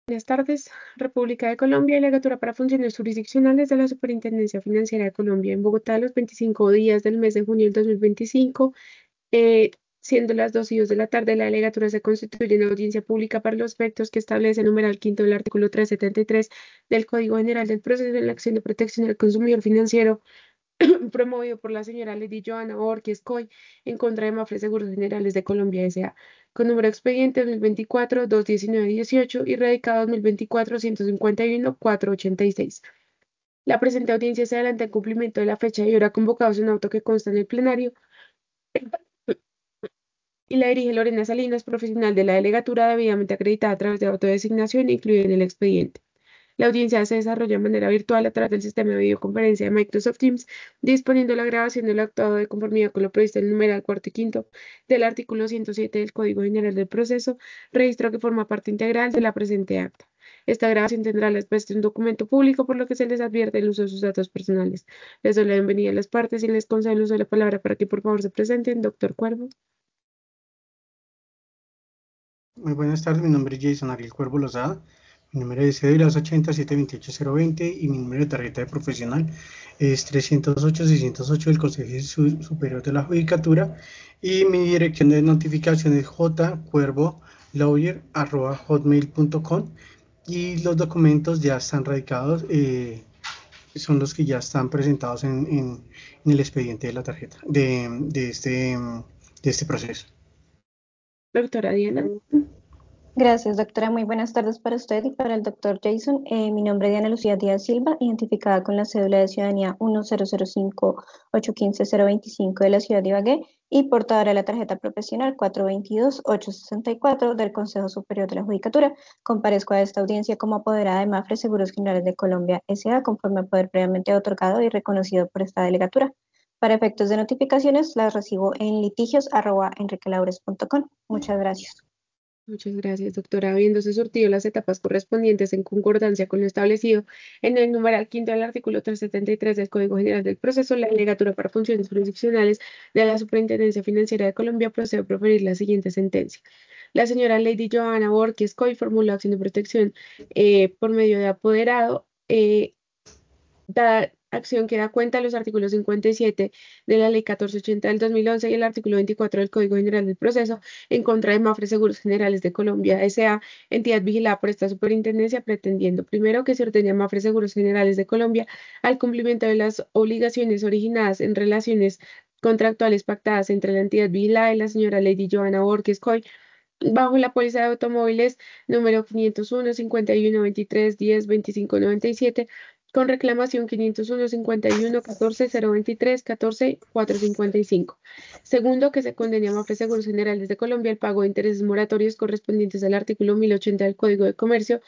Buenas tardes. República de Colombia, Delegatura para Funciones Jurisdiccionales de la Superintendencia Financiera de Colombia en Bogotá, los 25 días del mes de junio del 2025, eh, siendo las 2:02 de la tarde. La delegatura se constituye en audiencia pública para los efectos que establece el numeral quinto del artículo 373 del Código General del Proceso en la acción de protección al consumidor financiero promovido por la señora Lady Joana Borges Coy en contra de Mafre Seguros Generales de Colombia S.A., con número de expediente 2024-219-18 y radicado 2024-151-486. La presente audiencia se adelanta en cumplimiento de la fecha y hora convocados en auto que consta en el plenario y la dirige Lorena Salinas, profesional de la delegatura debidamente acreditada a través de autodesignación e incluida en el expediente. La audiencia se desarrolla de manera virtual a través del sistema de videoconferencia de Microsoft Teams, disponiendo la grabación del actuado de conformidad con lo previsto en el numeral cuarto y quinto del artículo 107 del Código General del Proceso, registro que forma parte integral de la presente acta. Esta grabación tendrá la aspecto de un documento público, por lo que se les advierte el uso de sus datos personales. Les doy la bienvenida a las partes y les concedo el uso de la palabra para que por favor se presenten. Doctor Cuervo. Muy buenas tardes, mi nombre es Jason Ariel Cuervo Lozada, mi número de cédula es 8728-020 y mi número de tarjeta de profesional es 308-608 del Consejo Superior de la Judicatura y mi dirección de notificación es jcuervolawyer@hotmail.com y los documentos ya están radicados, son los que ya están presentados en el expediente de la tarjeta, de este proceso. Doctora Diana. Gracias, doctora. Muy buenas tardes para usted y para el doctor Jason. Mi nombre es Diana Lucía Díaz Silva, identificada con la cédula de ciudadanía 1005-815-025 de la ciudad de Ibagué y portadora de la tarjeta profesional 422-864 del Consejo Superior de la Judicatura. Comparezco a esta audiencia como apoderada de Mafre Seguros Generales de Colombia S.A., conforme al poder previamente otorgado y reconocido por esta delegatura. Para efectos de notificaciones, las recibo en litigios@enriquelaures.com. Muchas gracias. Muchas gracias, doctora. Habiéndose surtido las etapas correspondientes en concordancia con lo establecido en el numeral quinto del artículo 373 del Código General del Proceso, la delegatura para funciones jurisdiccionales de la Superintendencia Financiera de Colombia procede a proferir la siguiente sentencia. La señora Lady Joana Borges Coy formuló acción de protección por medio de apoderado. Da acción que da cuenta de los artículos 57 de la Ley 1480 del 2011 y el artículo 24 del Código General del Proceso en contra de Mafre Seguros Generales de Colombia S.A., entidad vigilada por esta superintendencia, pretendiendo primero que se ordene a Mafre Seguros Generales de Colombia al cumplimiento de las obligaciones originadas en relaciones contractuales pactadas entre la entidad vigilada y la señora Lady Joana Borges Coy bajo la póliza de automóviles número 501 51 23 10 25 97 con reclamación 501 51 14 023 14 455. Segundo, que se condene a Mafre Seguros Generales de Colombia el pago de intereses moratorios correspondientes al artículo 1080 del Código de Comercio,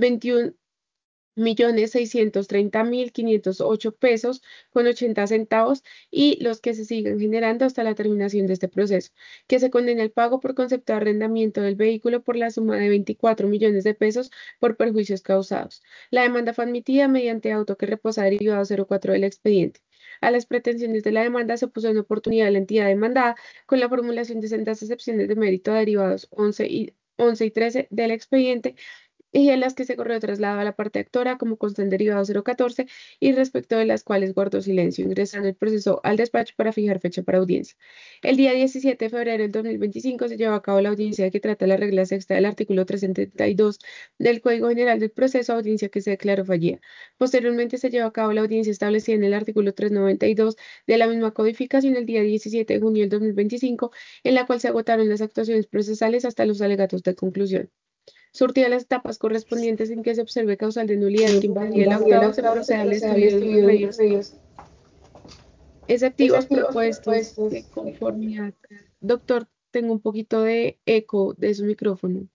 21.630.508 pesos con 80 centavos y los que se sigan generando hasta la terminación de este proceso, que se condene al pago por concepto de arrendamiento del vehículo por la suma de 24 millones de pesos por perjuicios causados. La demanda fue admitida mediante auto que reposa derivado 04 del expediente. A las pretensiones de la demanda se puso en oportunidad la entidad demandada con la formulación de sendas excepciones de mérito derivados 11 y 13 del expediente y en las que se corrió traslado a la parte actora como consta en derivado 014 y respecto de las cuales guardó silencio, ingresando el proceso al despacho para fijar fecha para audiencia. El día 17 de febrero del 2025 se llevó a cabo la audiencia que trata la regla sexta del artículo 372 del Código General del Proceso, audiencia que se declaró fallida. Posteriormente se llevó a cabo la audiencia establecida en el artículo 392 de la misma codificación el día 17 de junio del 2025, en la cual se agotaron las actuaciones procesales hasta los alegatos de conclusión. Surtidas las etapas correspondientes en que se observe causal de nulidad que invalide el auto, se procede al estudio de los medios exceptivos propuestos de conformidad. Doctor, tengo un poquito de eco de su micrófono.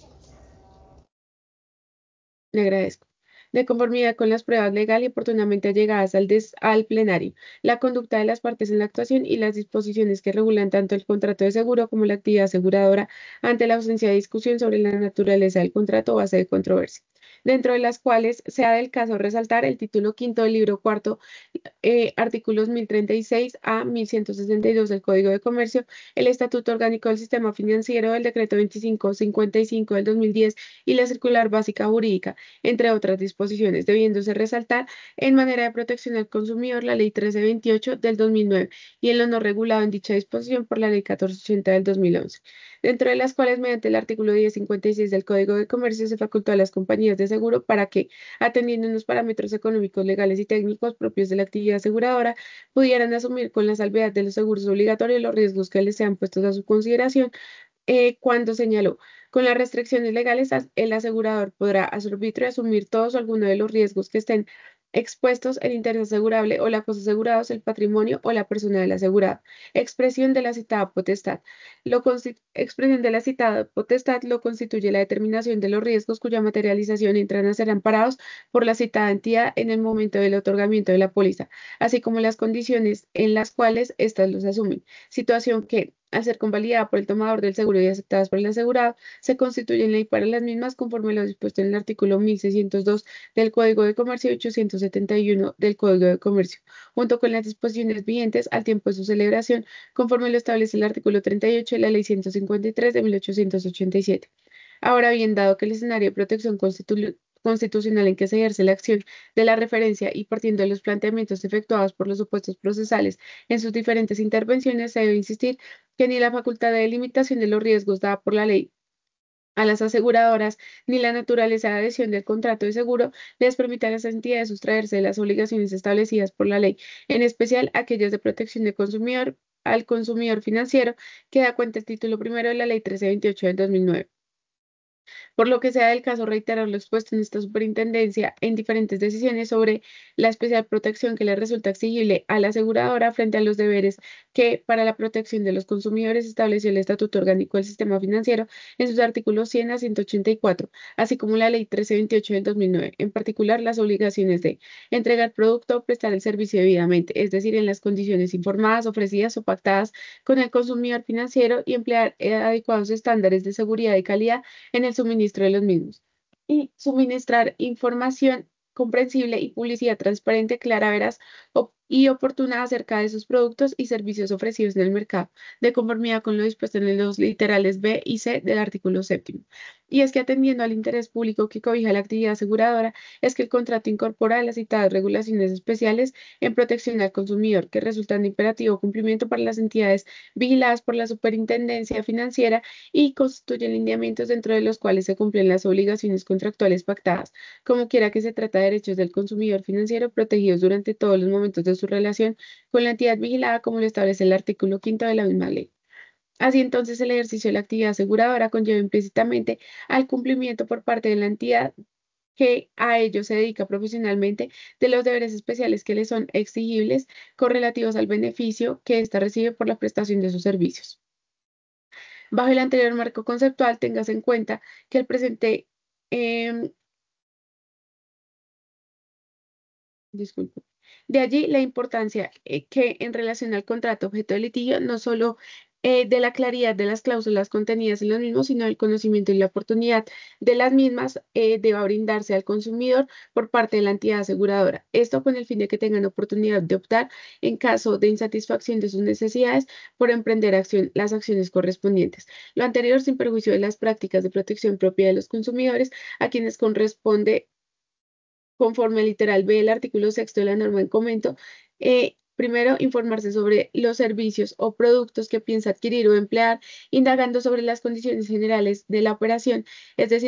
Le agradezco. De conformidad con las pruebas legal y oportunamente allegadas al plenario, la conducta de las partes en la actuación y las disposiciones que regulan tanto el contrato de seguro como la actividad aseguradora ante la ausencia de discusión sobre la naturaleza del contrato o base de controversia. dentro de las cuales sea del caso resaltar el título quinto del libro cuarto, artículos 1036 a 1162 del Código de Comercio, el Estatuto Orgánico del Sistema Financiero, el Decreto 2555 del 2010 y la Circular Básica Jurídica, entre otras disposiciones, debiéndose resaltar en manera de protección al consumidor la Ley 1328 del 2009 y en lo no regulado en dicha disposición por la Ley 1480 del 2011, dentro de las cuales mediante el artículo 1056 del Código de Comercio se facultó a las compañías de seguro para que, atendiendo unos parámetros económicos, legales y técnicos propios de la actividad aseguradora, pudieran asumir con la salvedad de los seguros obligatorios los riesgos que les sean puestos a su consideración, cuando señaló, con las restricciones legales, el asegurador podrá a su arbitrio asumir todos o alguno de los riesgos que estén expuestos el interés asegurable o la cosa asegurados, el patrimonio o la persona del asegurado. Expresión de la citada potestad. Expresión de la citada potestad lo constituye la determinación de los riesgos cuya materialización entran a ser amparados por la citada entidad en el momento del otorgamiento de la póliza, así como las condiciones en las cuales éstas los asumen. Situación que, al ser convalidada por el tomador del seguro y aceptadas por el asegurado, se constituyen ley para las mismas conforme lo dispuesto en el artículo 1602 del Código de Comercio y 871 del Código de Comercio, junto con las disposiciones vigentes al tiempo de su celebración, conforme lo establece el artículo 38 de la Ley 153 de 1887. Ahora bien, dado que el escenario de protección constitucional en que se ejerce la acción de la referencia y partiendo de los planteamientos efectuados por los supuestos procesales en sus diferentes intervenciones, se debe insistir que ni la facultad de delimitación de los riesgos dada por la ley a las aseguradoras, ni la naturaleza de adhesión del contrato de seguro les permite a las entidades sustraerse de las obligaciones establecidas por la ley, en especial aquellas de protección del consumidor al consumidor financiero, que da cuenta el título primero de la Ley 1328 del 2009. Por lo que sea del caso reiterar lo expuesto en esta superintendencia en diferentes decisiones sobre la especial protección que le resulta exigible a la aseguradora frente a los deberes que para la protección de los consumidores estableció el Estatuto Orgánico del Sistema Financiero en sus artículos 100 a 184, así como la Ley 1328 del 2009, en particular las obligaciones de entregar producto o prestar el servicio debidamente, es decir, en las condiciones informadas, ofrecidas o pactadas con el consumidor financiero y emplear adecuados estándares de seguridad y calidad en el suministro de los mismos y suministrar información comprensible y publicidad transparente, clara, veraz y oportuna acerca de sus productos y servicios ofrecidos en el mercado, de conformidad con lo dispuesto en los literales B y C del artículo séptimo. Y es que atendiendo al interés público que cobija la actividad aseguradora, es que el contrato incorpora las citadas regulaciones especiales en protección al consumidor, que resultan de imperativo cumplimiento para las entidades vigiladas por la Superintendencia Financiera y constituyen lineamientos dentro de los cuales se cumplen las obligaciones contractuales pactadas, como quiera que se trata de derechos del consumidor financiero protegidos durante todos los momentos de su relación con la entidad vigilada, como lo establece el artículo quinto de la misma ley. Así entonces, el ejercicio de la actividad aseguradora conlleva implícitamente al cumplimiento por parte de la entidad que a ello se dedica profesionalmente de los deberes especiales que le son exigibles correlativos al beneficio que ésta recibe por la prestación de sus servicios. Bajo el anterior marco conceptual, tengas en cuenta que el presente, em, disculpe, de allí la importancia que en relación al contrato objeto de litigio, no solo de la claridad de las cláusulas contenidas en los mismos, sino del conocimiento y la oportunidad de las mismas deba brindarse al consumidor por parte de la entidad aseguradora. Esto con el fin de que tengan oportunidad de optar en caso de insatisfacción de sus necesidades por emprender las acciones correspondientes. Lo anterior sin perjuicio de las prácticas de protección propia de los consumidores, a quienes corresponde conforme al literal B del artículo sexto de la norma en comento, primero, informarse sobre los servicios o productos que piensa adquirir o emplear, indagando sobre las condiciones generales de la operación, es decir,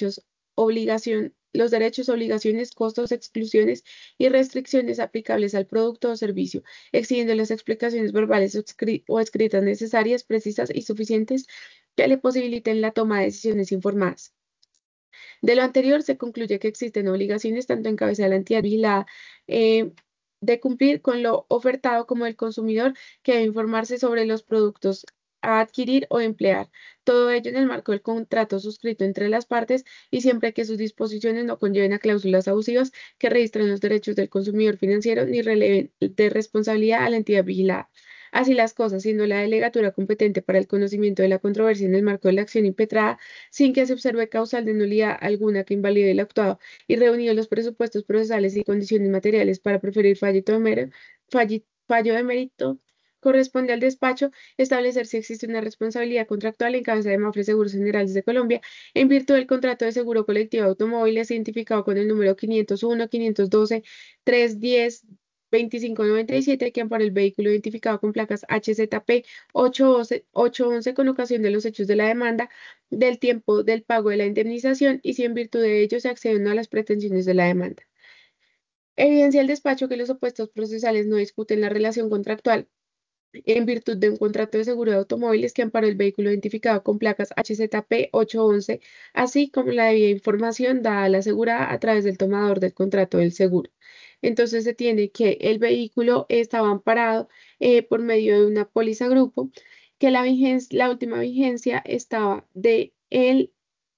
los derechos, obligaciones, costos, exclusiones y restricciones aplicables al producto o servicio, exigiendo las explicaciones verbales o escritas necesarias, precisas y suficientes que le posibiliten la toma de decisiones informadas. De lo anterior se concluye que existen obligaciones tanto en cabeza de la entidad vigilada eh, de cumplir con lo ofertado como el consumidor que debe informarse sobre los productos a adquirir o emplear. Todo ello en el marco del contrato suscrito entre las partes y siempre que sus disposiciones no conlleven a cláusulas abusivas que registren los derechos del consumidor financiero ni releven de responsabilidad a la entidad vigilada. Así las cosas, siendo la delegatura competente para el conocimiento de la controversia en el marco de la acción impetrada, sin que se observe causal de nulidad alguna que invalide el actuado y reunidos los presupuestos procesales y condiciones materiales para preferir fallo de mérito, corresponde al despacho establecer si existe una responsabilidad contractual en cabeza de Mafre Seguros Generales de Colombia en virtud del contrato de seguro colectivo de automóviles identificado con el número 501, 512, 310, 2597 que ampara el vehículo identificado con placas HZP 811 con ocasión de los hechos de la demanda, del tiempo del pago de la indemnización y si en virtud de ello se accede o no a las pretensiones de la demanda. Evidencia el despacho que los opuestos procesales no discuten la relación contractual en virtud de un contrato de seguro de automóviles que amparó el vehículo identificado con placas HZP 811, así como la debida información dada a la asegurada a través del tomador del contrato del seguro. Entonces se tiene que el vehículo estaba amparado por medio de una póliza grupo, que la última vigencia estaba de el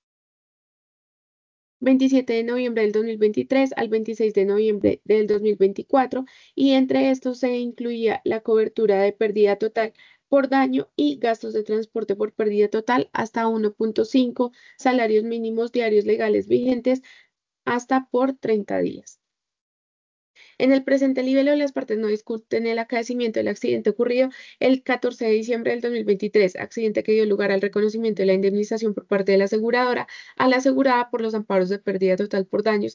27 de noviembre del 2023 al 26 de noviembre del 2024 y entre estos se incluía la cobertura de pérdida total por daño y gastos de transporte por pérdida total hasta 1.5 salarios mínimos diarios legales vigentes hasta por 30 días. En el presente libelo, las partes no discuten el acaecimiento del accidente ocurrido el 14 de diciembre del 2023, accidente que dio lugar al reconocimiento de la indemnización por parte de la aseguradora a la asegurada por los amparos de pérdida total por daños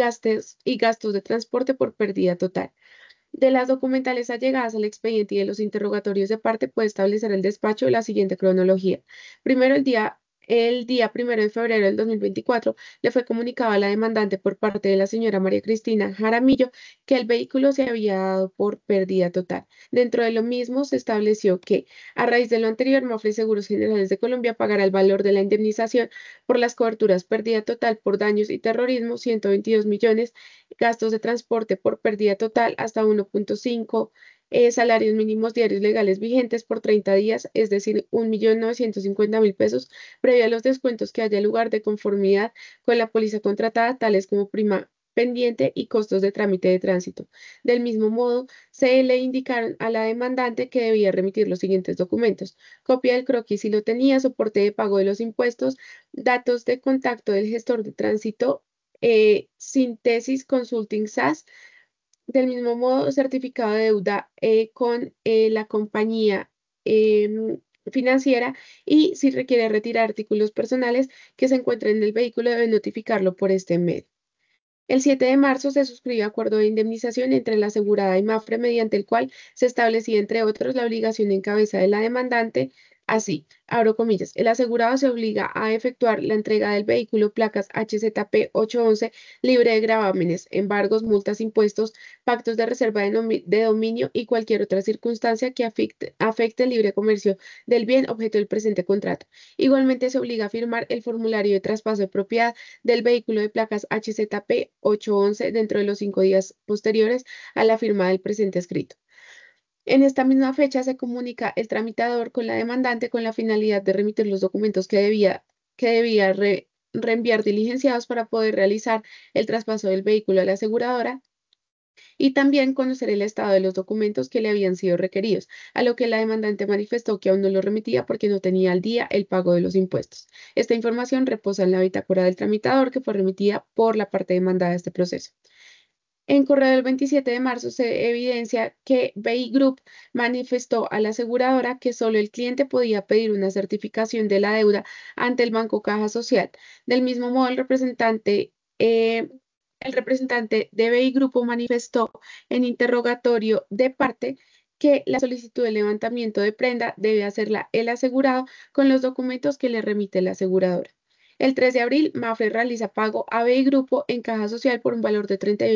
y gastos de transporte por pérdida total. De las documentales allegadas al expediente y de los interrogatorios de parte puede establecer el despacho la siguiente cronología. Primero, el día 1 de febrero del 2024 le fue comunicado a la demandante por parte de la señora María Cristina Jaramillo que el vehículo se había dado por pérdida total. Dentro de lo mismo se estableció que, a raíz de lo anterior, Mafre Seguros Generales de Colombia pagará el valor de la indemnización por las coberturas pérdida total por daños y terrorismo, 122 millones, gastos de transporte por pérdida total hasta 1.5 salarios mínimos diarios legales vigentes por 30 días, es decir, 1.950.000 pesos, previo a los descuentos que haya lugar de conformidad con la póliza contratada, tales como prima pendiente y costos de trámite de tránsito. Del mismo modo, se le indicaron a la demandante que debía remitir los siguientes documentos: copia del croquis si lo tenía, soporte de pago de los impuestos, datos de contacto del gestor de tránsito, Síntesis Consulting SAS, del mismo modo, certificado de deuda con la compañía financiera y si requiere retirar artículos personales que se encuentren en el vehículo, debe notificarlo por este medio. El 7 de marzo se suscribió acuerdo de indemnización entre la asegurada y Mafre, mediante el cual se establecía, entre otros, la obligación en cabeza de la demandante. Así, abro comillas, el asegurado se obliga a efectuar la entrega del vehículo placas HZP 811 libre de gravámenes, embargos, multas, impuestos, pactos de reserva de dominio y cualquier otra circunstancia que afecte el libre comercio del bien objeto del presente contrato. Igualmente se obliga a firmar el formulario de traspaso de propiedad del vehículo de placas HZP 811 dentro de los 5 días posteriores a la firma del presente escrito. En esta misma fecha se comunica el tramitador con la demandante con la finalidad de remitir los documentos que debía reenviar diligenciados para poder realizar el traspaso del vehículo a la aseguradora y también conocer el estado de los documentos que le habían sido requeridos, a lo que la demandante manifestó que aún no lo remitía porque no tenía al día el pago de los impuestos. Esta información reposa en la bitácora del tramitador que fue remitida por la parte demandada de este proceso. En correo del 27 de marzo se evidencia que BI Group manifestó a la aseguradora que solo el cliente podía pedir una certificación de la deuda ante el Banco Caja Social. Del mismo modo, el representante de BI Grupo manifestó en interrogatorio de parte que la solicitud de levantamiento de prenda debe hacerla el asegurado con los documentos que le remite la aseguradora. El 3 de abril, Mafre realiza pago a BI Grupo en Caja Social por un valor de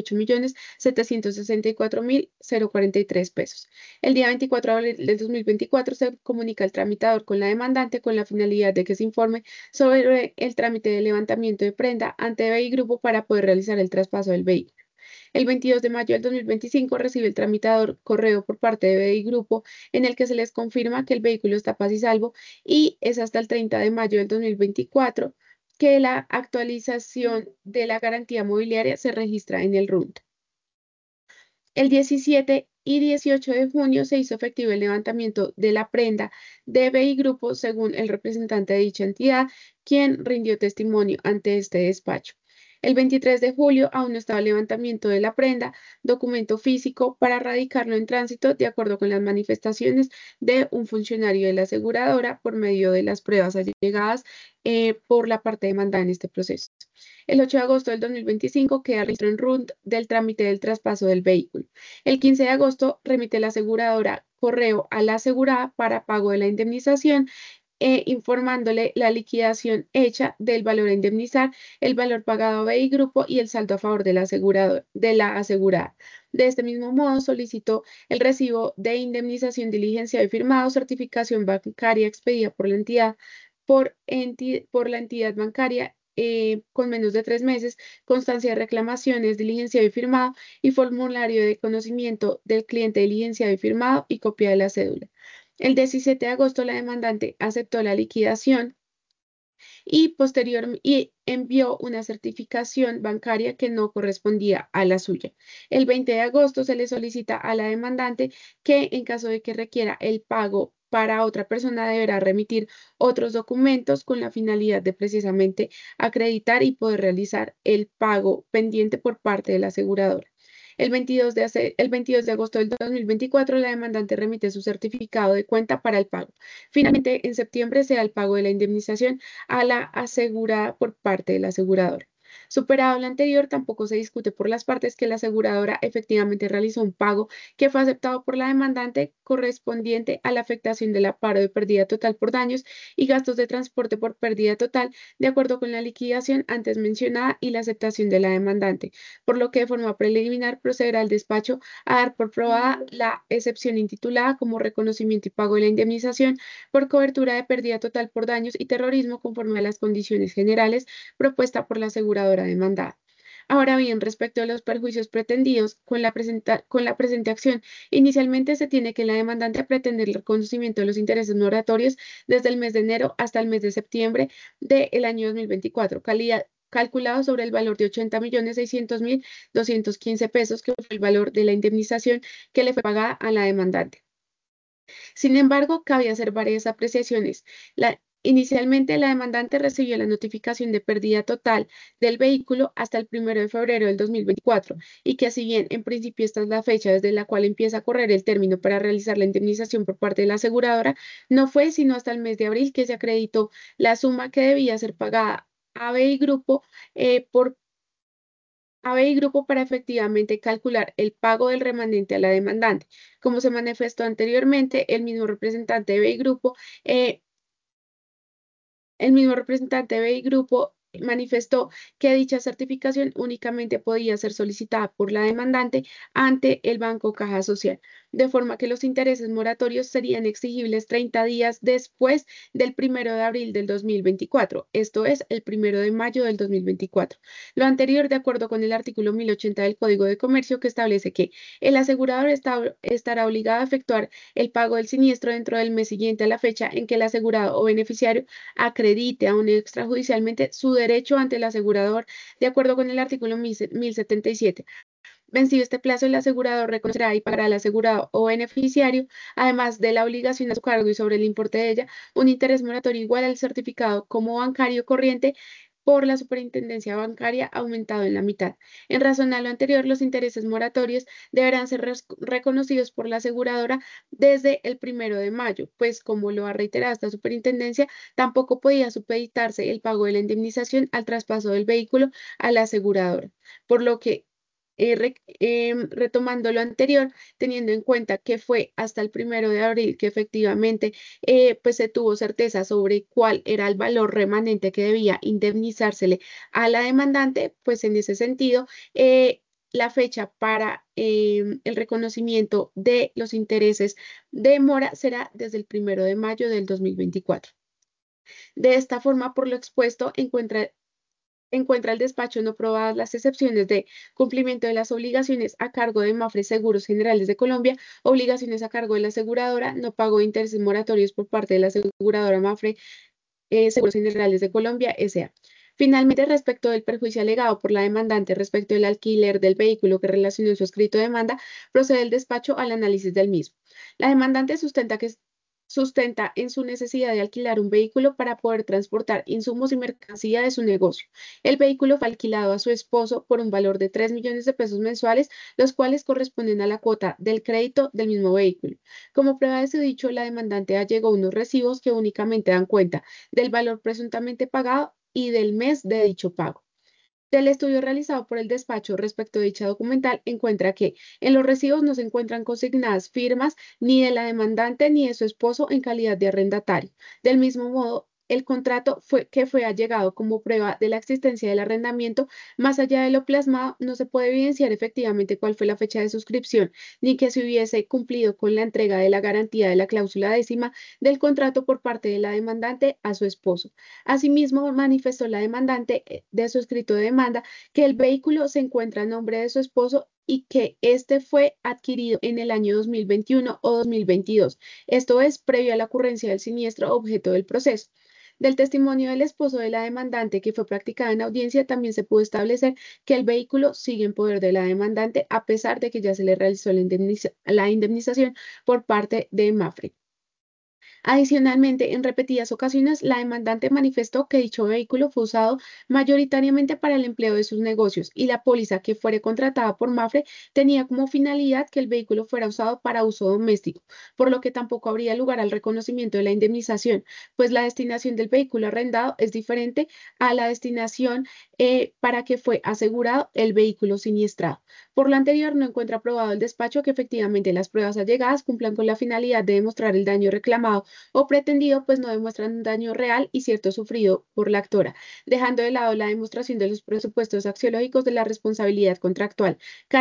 38.764.043 pesos. El día 24 de abril del 2024 se comunica el tramitador con la demandante con la finalidad de que se informe sobre el trámite de levantamiento de prenda ante BI Grupo para poder realizar el traspaso del vehículo. El 22 de mayo del 2025 recibe el tramitador correo por parte de BI Grupo en el que se les confirma que el vehículo está paz y salvo y es hasta el 30 de mayo del 2024 que la actualización de la garantía mobiliaria se registra en el RUNT. El 17 y 18 de junio se hizo efectivo el levantamiento de la prenda de BI Grupo según el representante de dicha entidad, quien rindió testimonio ante este despacho. El 23 de julio aún no estaba el levantamiento de la prenda, documento físico para radicarlo en tránsito de acuerdo con las manifestaciones de un funcionario de la aseguradora por medio de las pruebas allegadas por la parte demandada en este proceso. El 8 de agosto del 2025 queda registro en RUND del trámite del traspaso del vehículo. El 15 de agosto remite la aseguradora correo a la asegurada para pago de la indemnización, informándole la liquidación hecha del valor a indemnizar, el valor pagado a BI Grupo y el saldo a favor del asegurador, de la asegurada. De este mismo modo, solicitó el recibo de indemnización diligenciado y firmado, certificación bancaria expedida por la entidad, por la entidad bancaria con menos de 3 meses, constancia de reclamaciones diligenciado y firmado y formulario de conocimiento del cliente diligenciado y firmado y copia de la cédula. El 17 de agosto la demandante aceptó la liquidación y envió una certificación bancaria que no correspondía a la suya. El 20 de agosto se le solicita a la demandante que en caso de que requiera el pago para otra persona deberá remitir otros documentos con la finalidad de precisamente acreditar y poder realizar el pago pendiente por parte del asegurador. El 22 de agosto del 2024, la demandante remite su certificado de cuenta para el pago. Finalmente, en septiembre se da el pago de la indemnización a la asegurada por parte del asegurador. Superado lo anterior, tampoco se discute por las partes que la aseguradora efectivamente realizó un pago que fue aceptado por la demandante correspondiente a la afectación del paro de pérdida total por daños y gastos de transporte por pérdida total, de acuerdo con la liquidación antes mencionada y la aceptación de la demandante, por lo que de forma preliminar procederá al despacho a dar por probada la excepción intitulada como reconocimiento y pago de la indemnización por cobertura de pérdida total por daños y terrorismo conforme a las condiciones generales propuesta por la aseguradora demandada. Ahora bien, respecto a los perjuicios pretendidos con la presente acción, inicialmente se tiene que la demandante pretender el reconocimiento de los intereses moratorios desde el mes de enero hasta el mes de septiembre del año 2024, calculado sobre el valor de 80.600.215 pesos, que fue el valor de la indemnización que le fue pagada a la demandante. Sin embargo, cabe hacer varias apreciaciones. Inicialmente, la demandante recibió la notificación de pérdida total del vehículo hasta el 1 de febrero del 2024 y que si bien en principio esta es la fecha desde la cual empieza a correr el término para realizar la indemnización por parte de la aseguradora, no fue sino hasta el mes de abril que se acreditó la suma que debía ser pagada a BI Grupo por ABI Grupo para efectivamente calcular el pago del remanente a la demandante. Como se manifestó anteriormente, eh, el mismo representante de BI Grupo manifestó que dicha certificación únicamente podía ser solicitada por la demandante ante el Banco Caja Social, de forma que los intereses moratorios serían exigibles 30 días después del 1 de abril del 2024, esto es, el 1 de mayo del 2024. Lo anterior de acuerdo con el artículo 1080 del Código de Comercio, que establece que el asegurador estará obligado a efectuar el pago del siniestro dentro del mes siguiente a la fecha en que el asegurado o beneficiario acredite aún extrajudicialmente su derecho ante el asegurador, de acuerdo con el artículo 1077. Vencido este plazo, el asegurador reconocerá y pagará al asegurado o beneficiario, además de la obligación a su cargo y sobre el importe de ella, un interés moratorio igual al certificado como bancario corriente por la superintendencia bancaria aumentado en la mitad. En razón a lo anterior, los intereses moratorios deberán ser reconocidos por la aseguradora desde el 1 de mayo, pues como lo ha reiterado esta superintendencia, tampoco podía supeditarse el pago de la indemnización al traspaso del vehículo a la aseguradora, por lo que retomando lo anterior, teniendo en cuenta que fue hasta el 1 de abril que efectivamente pues se tuvo certeza sobre cuál era el valor remanente que debía indemnizársele a la demandante, pues en ese sentido, la fecha para el reconocimiento de los intereses de mora será desde el 1 de mayo del 2024. De esta forma, por lo expuesto, encuentra el despacho no probadas las excepciones de cumplimiento de las obligaciones a cargo de Mafre Seguros Generales de Colombia, obligaciones a cargo de la aseguradora, no pago de intereses moratorios por parte de la aseguradora Mafre Seguros Generales de Colombia, S.A. Finalmente, respecto del perjuicio alegado por la demandante respecto del alquiler del vehículo que relacionó en su escrito de demanda, procede el despacho al análisis del mismo. La demandante sustenta en su necesidad de alquilar un vehículo para poder transportar insumos y mercancía de su negocio. El vehículo fue alquilado a su esposo por un valor de 3 millones de pesos mensuales, los cuales corresponden a la cuota del crédito del mismo vehículo. Como prueba de su dicho, la demandante allegó unos recibos que únicamente dan cuenta del valor presuntamente pagado y del mes de dicho pago. Del estudio realizado por el despacho respecto de dicha documental, encuentra que en los recibos no se encuentran consignadas firmas ni de la demandante ni de su esposo en calidad de arrendatario. Del mismo modo, el contrato que fue allegado como prueba de la existencia del arrendamiento, más allá de lo plasmado, no se puede evidenciar efectivamente cuál fue la fecha de suscripción, ni que se hubiese cumplido con la entrega de la garantía de la cláusula décima del contrato por parte de la demandante a su esposo. Asimismo, manifestó la demandante de su escrito de demanda que el vehículo se encuentra a nombre de su esposo y que este fue adquirido en el año 2021 o 2022. Esto es previo a la ocurrencia del siniestro objeto del proceso. Del testimonio del esposo de la demandante que fue practicada en audiencia, también se pudo establecer que el vehículo sigue en poder de la demandante a pesar de que ya se le realizó la indemnización por parte de Mafre. Adicionalmente, en repetidas ocasiones, la demandante manifestó que dicho vehículo fue usado mayoritariamente para el empleo de sus negocios y la póliza que fuera contratada por Mafre tenía como finalidad que el vehículo fuera usado para uso doméstico, por lo que tampoco habría lugar al reconocimiento de la indemnización, pues la destinación del vehículo arrendado es diferente a la destinación para que fue asegurado el vehículo siniestrado. Por lo anterior, no encuentra probado el despacho que efectivamente las pruebas allegadas cumplan con la finalidad de demostrar el daño reclamado o pretendido, pues no demuestran un daño real y cierto sufrido por la actora, dejando de lado la demostración de los presupuestos axiológicos de la responsabilidad contractual,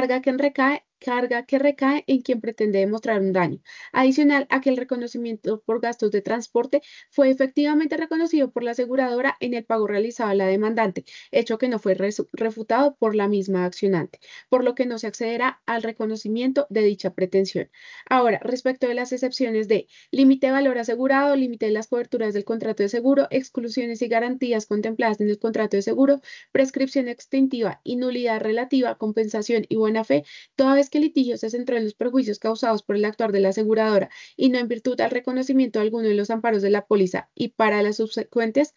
carga que recae en quien pretende demostrar un daño. Adicional a que el reconocimiento por gastos de transporte fue efectivamente reconocido por la aseguradora en el pago realizado a la demandante, hecho que no fue refutado por la misma accionante, por lo que no se accederá al reconocimiento de dicha pretensión. Ahora, respecto de las excepciones de límite de valor asegurado, límite de las coberturas del contrato de seguro, exclusiones y garantías contempladas en el contrato de seguro, prescripción extintiva y nulidad relativa, compensación y buena fe, toda vez que el litigio se centró en los perjuicios causados por el actuar de la aseguradora y no en virtud al reconocimiento de alguno de los amparos de la póliza y para las subsecuentes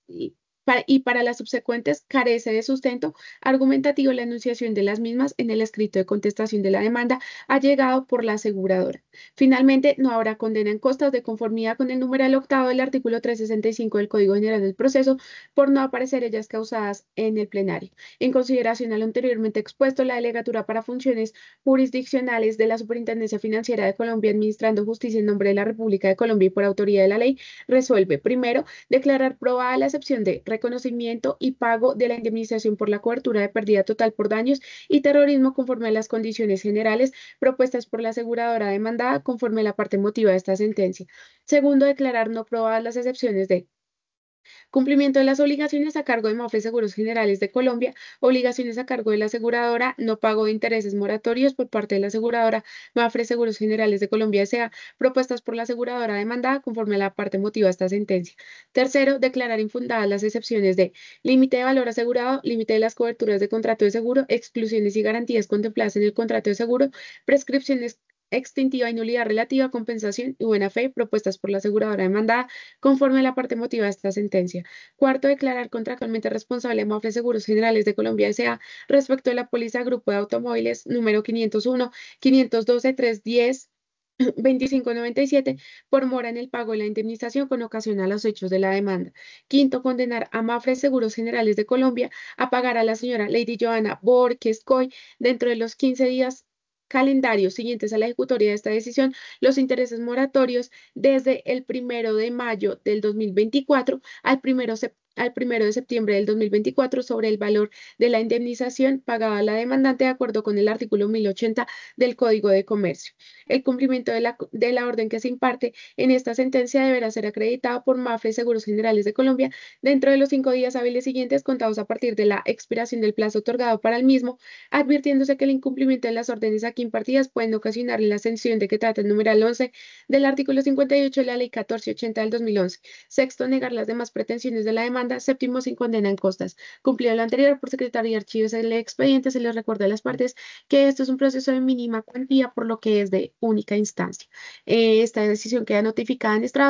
y para las subsecuentes carece de sustento argumentativo la enunciación de las mismas en el escrito de contestación de la demanda allegado por la aseguradora. Finalmente, no habrá condena en costas de conformidad con el numeral octavo del artículo 365 del Código General del Proceso por no aparecer ellas causadas en el plenario. En consideración a lo anteriormente expuesto, la delegatura para funciones jurisdiccionales de la Superintendencia Financiera de Colombia administrando justicia en nombre de la República de Colombia y por autoridad de la ley resuelve, primero, declarar probada la excepción de reconocimiento y pago de la indemnización por la cobertura de pérdida total por daños y terrorismo conforme a las condiciones generales propuestas por la aseguradora demandada conforme a la parte motiva de esta sentencia. Segundo, declarar no probadas las excepciones de cumplimiento de las obligaciones a cargo de Mafre Seguros Generales de Colombia, obligaciones a cargo de la aseguradora, no pago de intereses moratorios por parte de la aseguradora Mafre Seguros Generales de Colombia S.A., propuestas por la aseguradora demandada conforme a la parte motiva de esta sentencia. Tercero, declarar infundadas las excepciones de límite de valor asegurado, límite de las coberturas de contrato de seguro, exclusiones y garantías contempladas en el contrato de seguro, prescripciones extintiva y nulidad relativa, compensación y buena fe propuestas por la aseguradora demandada conforme a la parte motiva de esta sentencia. Cuarto, declarar contractualmente responsable a Mafre Seguros Generales de Colombia S.A. respecto de la póliza Grupo de Automóviles número 501, 512, 310. 2597 por mora en el pago de la indemnización con ocasión a los hechos de la demanda. Quinto, condenar a Mafre Seguros Generales de Colombia a pagar a la señora Lady Joana Borges Coy dentro de los 15 días calendarios siguientes a la ejecutoria de esta decisión los intereses moratorios desde el 1 de mayo del 2024 al primero de septiembre del 2024 sobre el valor de la indemnización pagada a la demandante de acuerdo con el artículo 1080 del Código de Comercio. El cumplimiento de la orden que se imparte en esta sentencia deberá ser acreditado por Mafre Seguros Generales de Colombia dentro de los 5 días hábiles siguientes contados a partir de la expiración del plazo otorgado para el mismo, advirtiéndose que el incumplimiento de las órdenes aquí impartidas pueden ocasionar la sanción de que trata el numeral 11 del artículo 58 de la Ley 1480 del 2011. Sexto, negar las demás pretensiones de la demanda demanda, séptimo sin condena en costas. Cumplido lo anterior por Secretaría de Archivos del expediente, se les recuerda a las partes que esto es un proceso de mínima cuantía, por lo que es de única instancia. Esta decisión queda notificada en estrado